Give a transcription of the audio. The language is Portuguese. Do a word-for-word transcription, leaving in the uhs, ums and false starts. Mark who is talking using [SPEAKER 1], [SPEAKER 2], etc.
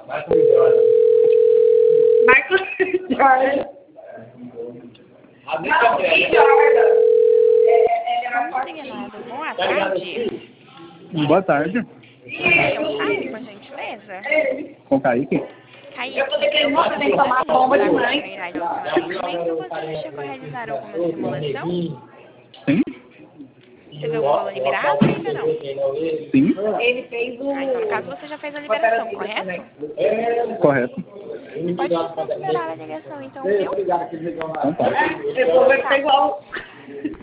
[SPEAKER 1] Michael Jordan.
[SPEAKER 2] Consignado, boa tarde.
[SPEAKER 3] Boa tarde.
[SPEAKER 2] Eu falo, por gentileza.
[SPEAKER 3] Com o Kaique?
[SPEAKER 2] Kaique, eu vou fazer uma bomba de mãe. Você já chegou a realizar alguma simulação?
[SPEAKER 3] Sim?
[SPEAKER 2] Você viu o valor liberado ou ainda não?
[SPEAKER 3] Sim?
[SPEAKER 1] Ele fez o...
[SPEAKER 2] Ah, então, no caso, você já fez a liberação, correto?
[SPEAKER 3] Correto.
[SPEAKER 2] Pode desconsiderar a ligação, então, viu?
[SPEAKER 3] Então tá.
[SPEAKER 1] Depois vai ficar igual...